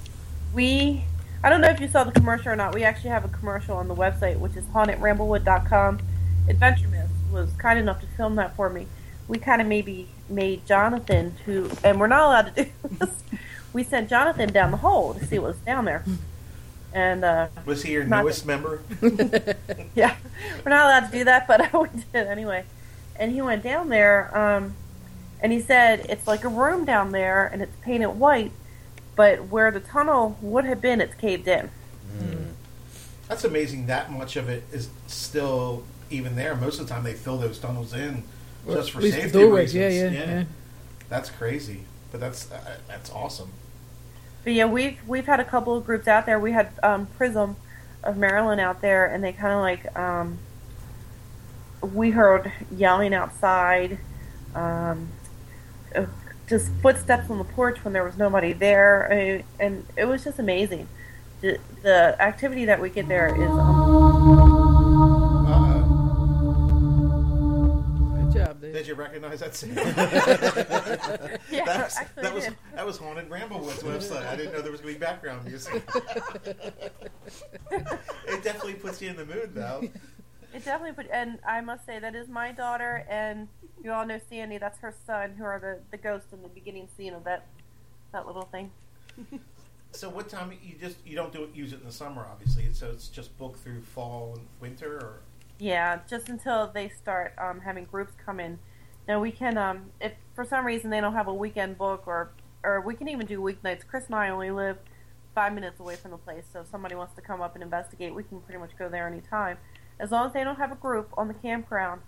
I don't know if you saw the commercial or not. We actually have a commercial on the website, which is hauntedramblewood.com. Adventure Myth was kind enough to film that for me. We kind of maybe made Jonathan, and we're not allowed to do this, we sent Jonathan down the hole to see what was down there. And was he your newest member? Yeah, we're not allowed to do that, but we did anyway. And he went down there, and he said it's like a room down there, and it's painted white, but where the tunnel would have been, it's caved in. That's amazing. That much of it is still even there. Most of the time, they fill those tunnels in just for safety doorways. reasons. Yeah. That's crazy, but that's awesome. But yeah, we've had a couple of groups out there. We had Prism of Maryland out there, and they kind of like we heard yelling outside, just footsteps on the porch when there was nobody there, and it was just amazing. The activity that we get there is. Good job, Dave. Did you recognize that sound? Yeah, that was Haunted Ramblewood's website. I didn't know there was going to be background music. It definitely puts you in the mood, though. It definitely put, and I must say that is my daughter, and you all know Sandy. That's her son, who are the ghosts in the beginning scene of that little thing. So what time you don't use it in the summer, obviously. So it's just booked through fall and winter, or Yeah, just until they start having groups come in. Now we can, if for some reason they don't have a weekend book, or we can even do weeknights. Chris and I only live 5 minutes away from the place, so if somebody wants to come up and investigate, we can pretty much go there anytime. As long as they don't have a group on the campground,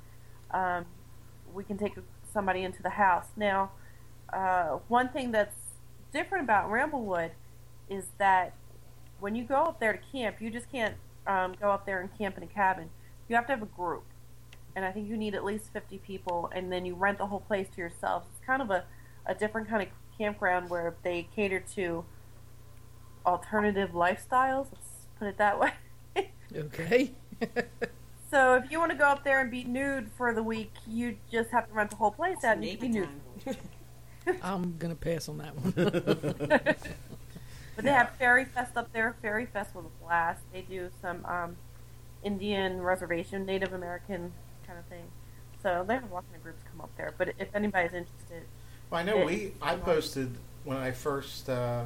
we can take somebody into the house. Now, one thing that's different about Ramblewood is that when you go up there to camp, you just can't go up there and camp in a cabin. You have to have a group, and I think you need at least 50 people, and then you rent the whole place to yourself. It's kind of a different kind of campground where they cater to alternative lifestyles. Let's put it that way. Okay. So if you want to go up there and be nude for the week, you just have to rent the whole place out and you can be nude. I'm going to pass on that one. But they have Fairy Fest up there. Fairy Fest was a blast. They do some Indian reservation, Native American kind of thing. So they have lots of groups come up there. But if anybody's interested, well, I know I posted when I first.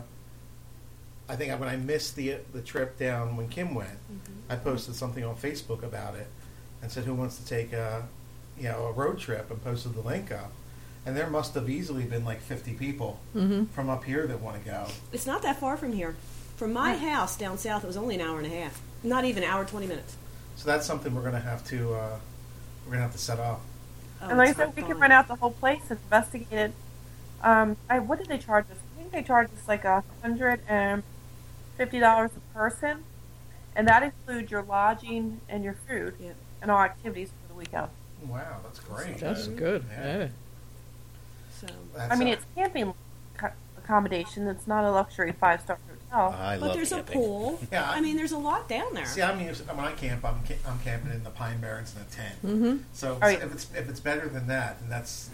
I think when I missed the trip down when Kim went, I posted something on Facebook about it and said, "Who wants to take a road trip?" and posted the link up. And there must have easily been like 50 people from up here that want to go. It's not that far from here. From my house down south, it was only an hour and a half. Not even an hour, 20 minutes. So that's something we're going to have to set up. Oh, and like I it's so said, we fun. can rent out the whole place and investigate it. What did they charge us? I think they charged us like $150 a person, and that includes your lodging and your food and all activities for the weekend. Wow, that's great. That's good. Yeah. So That's It's camping accommodation. It's not a luxury 5-star hotel. I but love there's camping. a pool. Yeah, I mean, there's a lot down there. See, when I camp, I'm camping in the Pine Barrens in a tent. Mm-hmm. So Oh, yeah. if it's better than that, then that's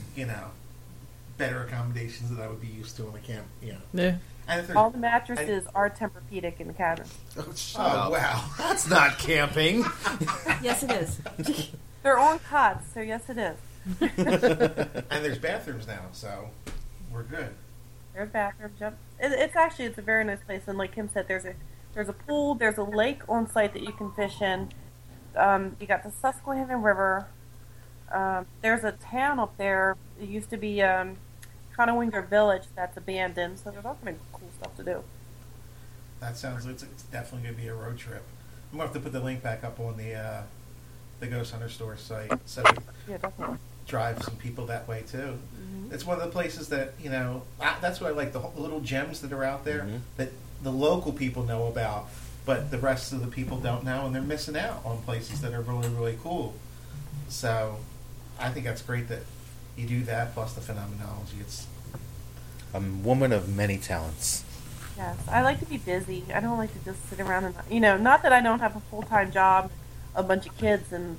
better accommodations that I would be used to on a camp. Yeah. And if All the mattresses are Tempur-Pedic in the cabin. oh wow, That's not camping. Yes, it is. They're on cots, so yes, it is. and there's bathrooms now, so we're good. There's bathrooms. Yep. It's a very nice place, and like Kim said, there's a pool, there's a lake on site that you can fish in. You got the Susquehanna River. There's a town up there. It used to be Conewinger Village that's abandoned, so there's all kind of cool stuff to do. That sounds it's definitely going to be a road trip. I'm going to have to put the link back up on the Ghost Hunter Store site, so we Yeah, definitely. drive some people that way too. It's one of the places that that's what I like, the little gems that are out there that the local people know about, but the rest of the people don't know, and they're missing out on places that are really, really cool. So I think that's great that you do that, plus the phenomenology. It's A woman of many talents. Yes, I like to be busy. I don't like to just sit around and, not that I don't have a full-time job, a bunch of kids, and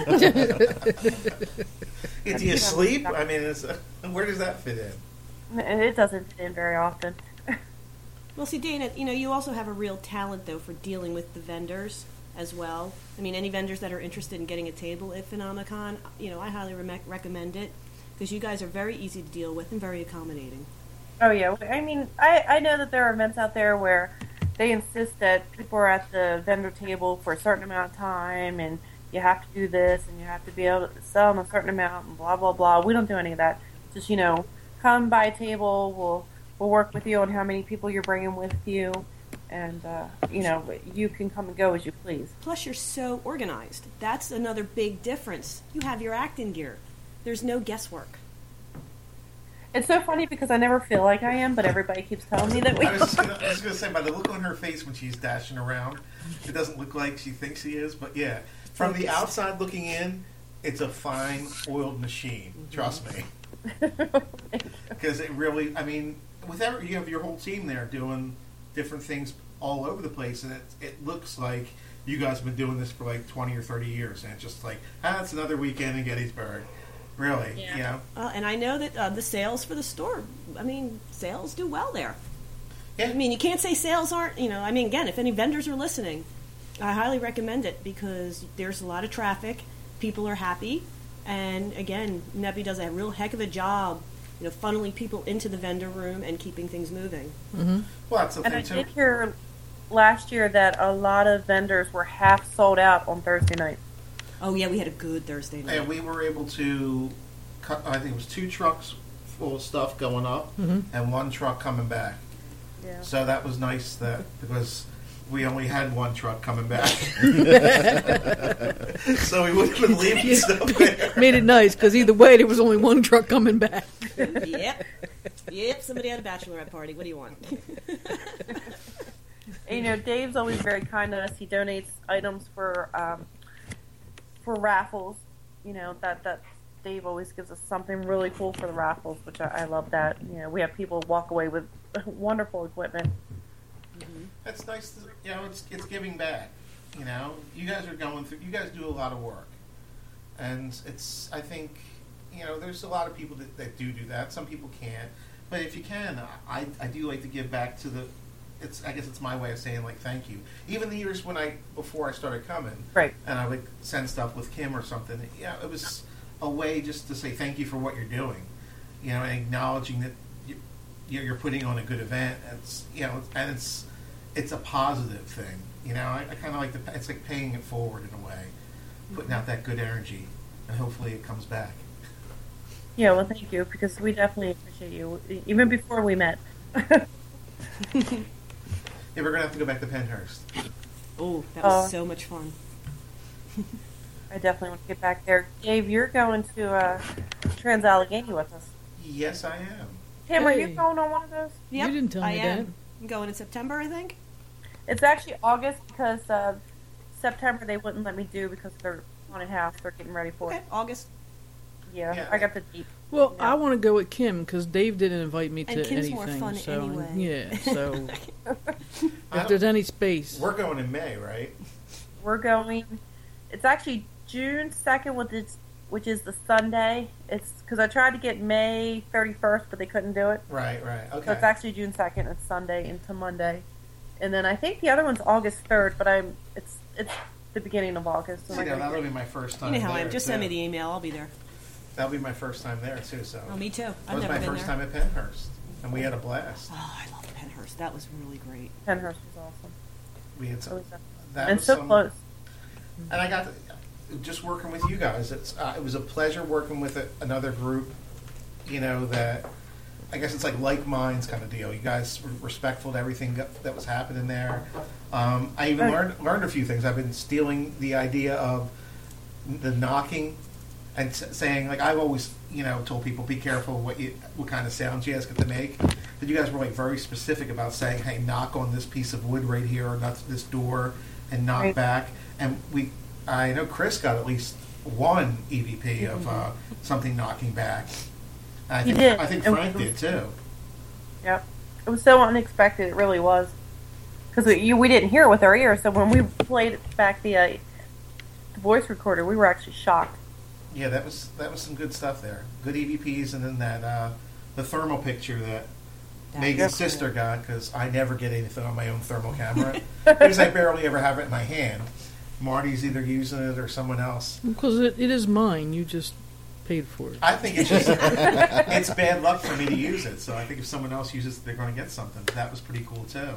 do you sleep? I mean, where does that fit in? it doesn't fit in very often. Well, see, Dana, you also have a real talent, though, for dealing with the vendors as well. I mean, any vendors that are interested in getting a table at Phenomicon, I highly recommend it because you guys are very easy to deal with and very accommodating. Oh, yeah. I mean, I know that there are events out there where they insist that people are at the vendor table for a certain amount of time, and you have to do this, and you have to be able to sell in a certain amount, and blah, blah, blah. We don't do any of that. Just, come by a table, we'll work with you on how many people you're bringing with you, and, you can come and go as you please. Plus, you're so organized. That's another big difference. You have your acting gear. There's no guesswork. It's so funny because I never feel like I am, but everybody keeps telling me that we I was going to say, by the look on her face when she's dashing around, it doesn't look like she thinks she is, but yeah. From the outside looking in, it's a fine, oiled machine. Trust me. Because it really, you have your whole team there doing different things all over the place, and it looks like you guys have been doing this for like 20 or 30 years, and it's just like, it's another weekend in Gettysburg. Really, And I know that the sales for the store, sales do well there. Yeah. You can't say sales aren't, again, if any vendors are listening, I highly recommend it because there's a lot of traffic. People are happy. And again, Neppy does a real heck of a job, funneling people into the vendor room and keeping things moving. Mm-hmm. Well, that's the And thing I too. did hear last year that a lot of vendors were half sold out on Thursday night. Oh yeah, we had a good Thursday night. And we were able to cut, I think it was 2 trucks full of stuff going up and 1 truck coming back. Yeah. So that was nice because we only had 1 truck coming back. So we wouldn't have been leaving stuff there. Made it nice because either way, there was only one truck coming back. Yep. Somebody had a bachelorette party. What do you want? And, Dave's always very kind to us. He donates items for raffles. That Dave always gives us something really cool for the raffles, which I love that. We have people walk away with wonderful equipment. That's nice. It's giving back. You guys are going through. You guys do a lot of work, and I think, there's a lot of people that do that. Some people can't, but if you can, I do like to give back to the. I guess it's my way of saying thank you. Even the years before I started coming, Right. and I would send stuff with Kim or something. It was a way just to say thank you for what you're doing, and acknowledging that you're putting on a good event. And it's a positive thing. I kind of like it's like paying it forward in a way, putting out that good energy, and hopefully it comes back. Yeah, well, thank you, because we definitely appreciate you, even before we met. Yeah, we're gonna have to go back to Penhurst. Oh, that was so much fun. I definitely want to get back there. Dave, you're going to Trans-Allegheny with us. Yes, I am. Tim, are you Hey. going on one of those? Yep, You didn't tell I me am. that. I'm going in September, I think. It's actually August because September they wouldn't let me do because they're haunted house. They're getting ready for Okay, it. August. Yeah, I got the deep. Well, Yeah. I want to go with Kim because Dave didn't invite me to And Kim's anything. more fun so anyway. yeah, so I if there's any space, We're going in May, right? We're going. It's actually June 2nd, which is the Sunday. It's because I tried to get May 31st, but they couldn't do it. Right. Okay. So it's actually June 2nd. It's Sunday into Monday, and then I think the other one's August 3rd. But it's the beginning of August. So See, I'm not gonna that'll get- be my first You time. know how I there, am. Just send me too. the email. I'll be there. That'll be my first time there too. So. Oh, me too. That I've was never my been first there. time at Penhurst, and we had a blast. Oh, I love Penhurst. That was really great. Penhurst was awesome. We had It some. was, That and was so some, close. And I got just working with you guys. It was a pleasure working with another group. That I guess it's like minds kind of deal. You guys were respectful to everything that was happening there. I even learned a few things. I've been stealing the idea of the knocking and saying I've always told people be careful what kind of sounds you ask it to make. But you guys were very specific about saying, hey, knock on this piece of wood right here or not this door and knock Right. back. And I know Chris got at least one EVP of something knocking back. And He did. I think And Frank did too. Yep. It was so unexpected. It really was. Because we didn't hear it with our ears, so when we played back the voice recorder, we were actually shocked. Yeah, that was some good stuff there. Good EVPs, and then that the thermal picture that Megan's cool. sister got, because I never get anything on my own thermal camera because I barely ever have it in my hand. Marty's either using it or someone else. because it is mine. You just paid for it. I think it's just it's bad luck for me to use it. So I think if someone else uses it, they're going to get something. That was pretty cool too.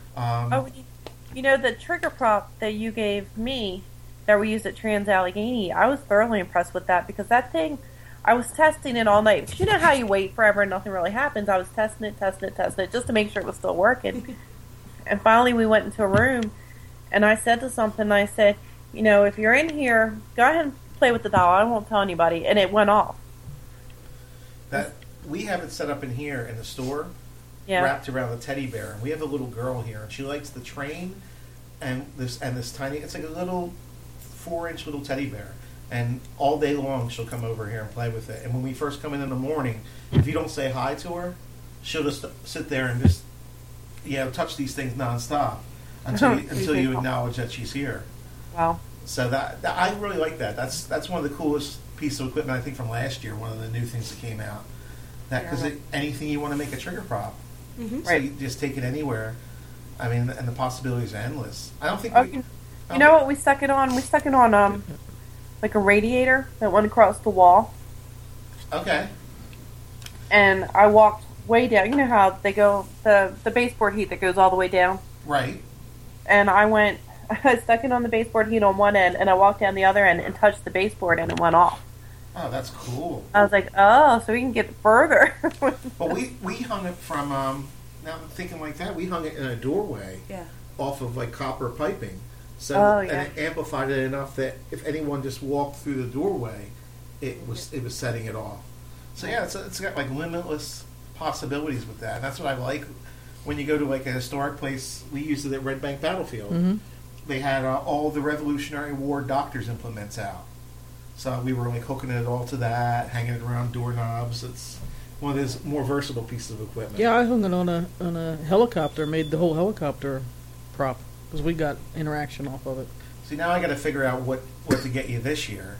The trigger prop that you gave me that we used at Trans-Allegheny, I was thoroughly impressed with that because that thing, I was testing it all night. But you know how you wait forever and nothing really happens? I was testing it just to make sure it was still working. And finally we went into a room and I said to something, I said, if you're in here, go ahead and play with the doll. I won't tell anybody. And it went off. That we have it set up in here in the store, Yeah. wrapped around the teddy bear. And we have a little girl here, and she likes the train and this tiny. It's like a little 4-inch little teddy bear, and all day long she'll come over here and play with it. And when we first come in the morning, if you don't say hi to her, she'll just sit there and just touch these things nonstop until you acknowledge that she's here. Wow. So that I really like that. That's one of the coolest pieces of equipment I think from last year. One of the new things that came out. That because anything you want to make a trigger prop, so Right. you just take it anywhere. I mean, and the possibilities are endless. I don't think You know what we stuck it on? We stuck it on like a radiator that went across the wall. Okay. And I walked way down. You know how they go, the baseboard heat that goes all the way down? Right. And I stuck it on the baseboard heat on one end, and I walked down the other end and touched the baseboard, and it went off. Oh, that's cool. I was like, oh, so we can get further. Well, we hung it from, now I'm thinking like that, we hung it in a doorway Yeah. off of like copper piping. So, Oh, yeah. and it amplified it enough that if anyone just walked through the doorway, it was setting it off. So yeah, it's got like limitless possibilities with that. And that's what I like when you go to like a historic place. We used it at Red Bank Battlefield. Mm-hmm. They had all the Revolutionary War doctors' implements out. So we were like hooking it all to that, hanging it around doorknobs. It's one of those more versatile pieces of equipment. Yeah, I hung it on a helicopter. Made the whole helicopter prop because we got interaction off of it. See, now I got to figure out what to get you this year.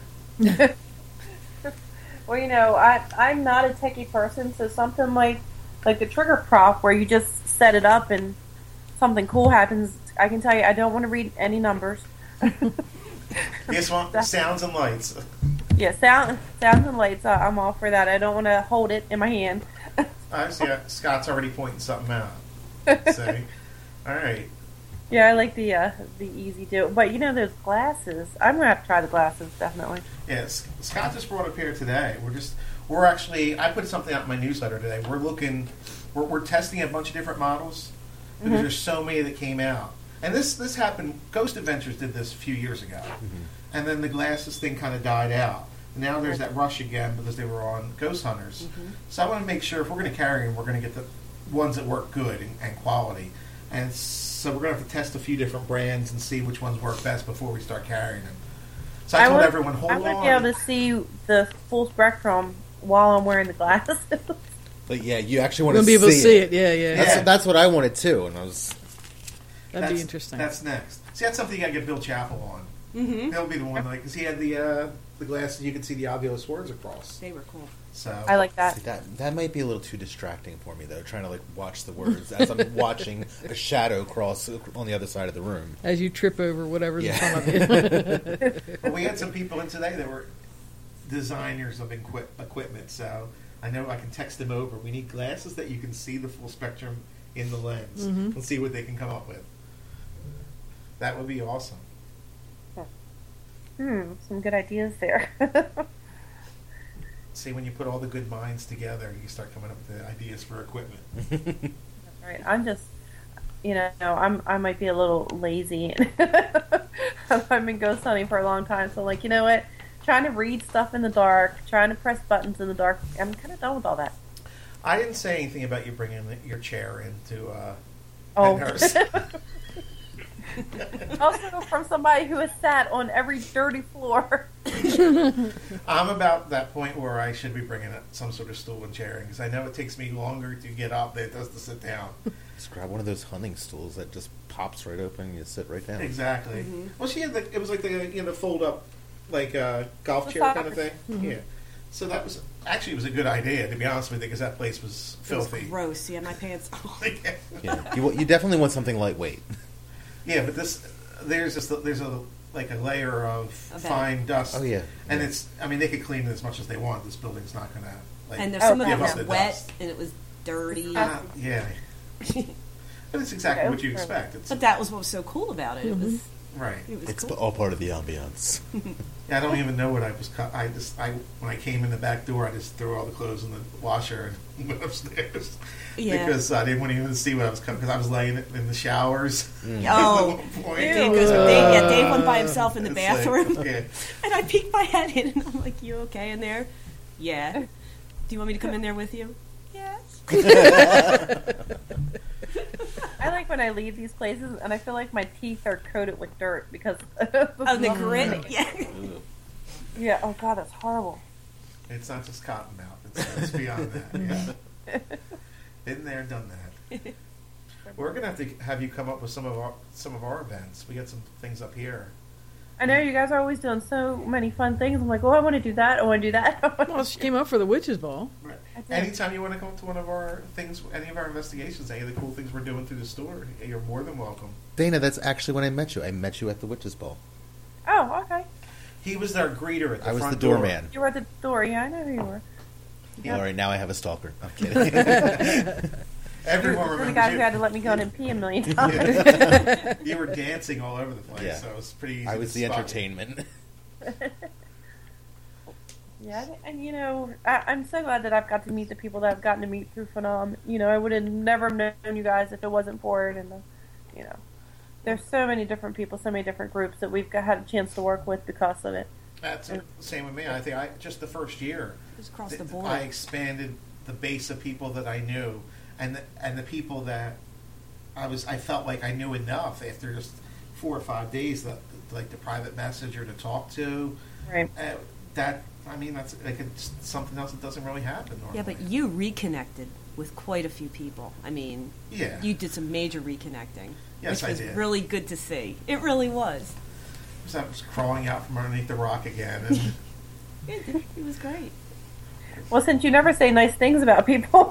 Well, you know, I'm not a techie person, so something like the trigger prop where you just set it up and something cool happens. I can tell you, I don't want to read any numbers. This one, sounds and lights. Yeah, sounds and lights. I'm all for that. I don't want to hold it in my hand. I see. Scott's already pointing something out. See, all right. Yeah, I like the easy do. But you know, those glasses. I'm gonna have to try the glasses definitely. Yes, Scott just brought up here today. We're actually. I put something out in my newsletter today. We're testing a bunch of different models because there's so many that came out. And this happened. Ghost Adventures did this a few years ago, and then the glasses thing kind of died out. Now there's that rush again because they were on Ghost Hunters. So I want to make sure if we're going to carry them, we're going to get the ones that work good and quality. And so we're going to have to test a few different brands and see which ones work best before we start carrying them. So I told everyone, hold on. I want to be able to see the full spectrum while I'm wearing the glasses. But yeah, you actually want We're to gonna be able to see it. it. Yeah. Yeah. That's what I wanted too, and I was. That'd be interesting. That's next. See, that's something you got to get Bill Chappell on. He'll be the one, like, because he had the glasses you could see the obvious words across. They were cool. So I like that. See, that might be a little too distracting for me though. Trying to like watch the words as I'm watching a shadow cross on the other side of the room. As you trip over whatever's in Yeah. front of you. But we had some people in today that were designers of equipment, so I know I can text them over. We need glasses that you can see the full spectrum in the lens and see what they can come up with. That would be awesome. Some good ideas there. See, when you put all the good minds together, you start coming up with the ideas for equipment. Right. I'm just, you know, I might be a little lazy. I've been ghost hunting for a long time, so like, you know what? Trying to read stuff in the dark, trying to press buttons in the dark. I'm kind of done with all that. I didn't say anything about you bringing your chair into Oh. Penhurst. Also, from somebody who has sat on every dirty floor. I'm about that point where I should be bringing some sort of stool and chair because I know it takes me longer to get up than it does to sit down. Just grab one of those hunting stools that just pops right open and you sit right down. Exactly. Well, she had it was like the fold up like golf The chair kind of soccer. thing. Yeah. So that was actually it was a good idea to be honest with you because that place was It was filthy. gross. Yeah, my pants. Yeah, you definitely want something lightweight. Yeah, but there's a layer of fine dust. Oh, yeah. And it's they could clean it as much as they want. This building's not going to And there's some of give them up was the wet dust. and it was dirty. Yeah. But it's exactly Okay. what you expect. It's But that was what was so cool about it. It was. right. It was It's cool. all part of the ambiance. Yeah, I don't even know what I was. When I came in the back door, I just threw all the clothes in the washer and went upstairs Yeah. because I didn't want to even see what I was coming because I was laying in the showers. Oh, At one point. Dave goes. Dave went by himself in the It's bathroom, like, yeah. and I peeked my head in, and I'm like, "You okay in there?" Yeah. Do you want me to come in there with you? Yes. I like when I leave these places and I feel like my teeth are coated with dirt because Oh, the grit. Yeah. Yeah. Oh God, that's horrible. It's not just cotton mouth. It's beyond that. Yeah. Been there, done that. We're gonna have you come up with some of our events. We got some things up here. I know you guys are always doing so many fun things. I'm like, oh, I want to do that. I want to do that. Well, she came up for the witches ball. Right. I Anytime you want to come to one of our things, any of our investigations, any of the cool things we're doing through the store, you're more than welcome. Dana, that's actually when I met you. I met you at the Witches Ball. Oh, okay. He was our greeter at the I was front the doorman. You were at the door. Yeah, I know who you were. All right, now I have a stalker. I'm kidding. Everyone You're the remembers guy you. who had to let me go in and pee a million times. Yeah. You were dancing all over the place, Yeah. so it was pretty easy I was to the spot you. entertainment. Yeah, and I'm so glad that I've got to meet the people that I've gotten to meet through Phenom. I would have never known you guys if it wasn't for it, and there's so many different people, so many different groups that we've had a chance to work with because of it. That's the same with me. I think just the first year, Just across the board. I expanded the base of people that I knew, and the people that I felt like I knew enough after just 4 or 5 days, like the private messenger to talk to. Right. That's like it's something else that doesn't really happen normally. Yeah, but you reconnected with quite a few people. I mean, Yeah. you did some major reconnecting. Yes, which I was did. really good to see. It really was. So I was crawling out from underneath the rock again. And It was great. Well, since you never say nice things about people,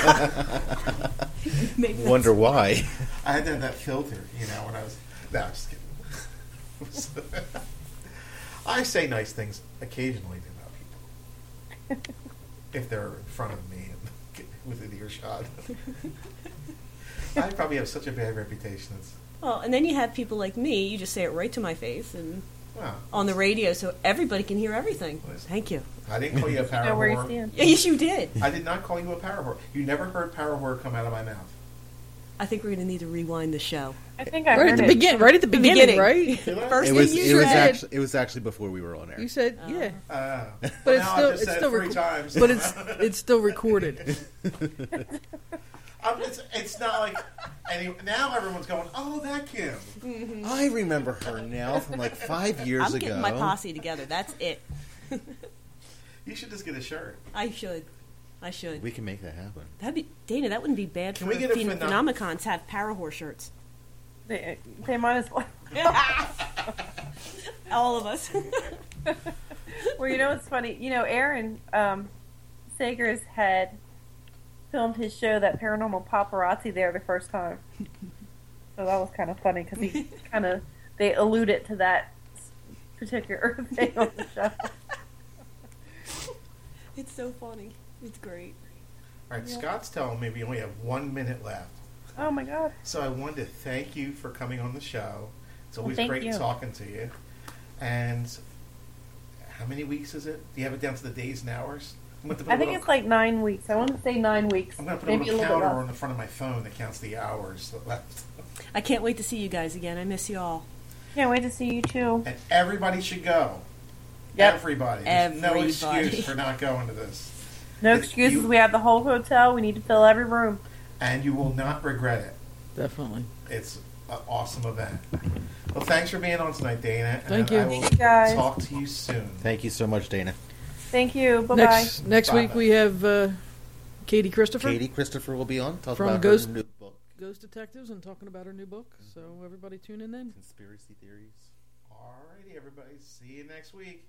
Maybe that's- Wonder why. I had to have that filter, when I was... No, I'm just kidding. I say nice things occasionally about people. If they're in front of me and within earshot. I probably have such a bad reputation. Well, and then you have people like me. You just say it right to my face and Wow. on the radio, so everybody can hear everything. Listen. Thank you. I didn't call you a power know where you whore. stand. Yes, you did. I did not call you a power whore. You never heard power whore come out of my mouth. I think we're going to need to rewind the show. I think I Right heard at the it. begin, right at the beginning, right? First It was thing you it was said. actually before we were on air. You said, yeah, But it's still it's still times. but it's still recorded. It's not like now everyone's going, oh, that Kim. I remember her now from like 5 years I'm ago. getting my posse together. That's it. You should just get a shirt. I should. We can make that happen. That'd be Dana. That wouldn't be bad Can for we get a Phenomicons to have Parahor shirts. They might as well. All of us. Well, it's funny. Aaron Sagers had filmed his show, that Paranormal Paparazzi, there the first time. So that was kind of funny because they alluded to that particular thing on the show. It's so funny. It's great. All right, Scott's telling me we only have 1 minute left. Oh my God. So I wanted to thank you for coming on the show. It's always thank great you. talking to you. And how many weeks is it? Do you have it down to the days and hours? I think it's like 9 weeks. I want to say 9 weeks. I'm going to put Maybe a a little little counter bit on less. the front of my phone that counts the hours left. I can't wait to see you guys again. I miss you all. Can't wait to see you too. And everybody should go. Yep. Everybody. There's no Everybody. excuse for not going to this. No If excuses. you- We have the whole hotel. We need to fill every room. And you will not regret it. Definitely. It's an awesome event. Well, thanks for being on tonight, Dana. Thank and you. I will Thank you, guys. talk to you soon. Thank you so much, Dana. Thank you. Bye bye. Next week Bye-bye. we have Katie Christopher, Katie Christopher will be on. Talk From about Ghost- her new book, Ghost Detectives, and talking about her new book. So everybody tune in then. Conspiracy Theories. All righty, everybody. See you next week.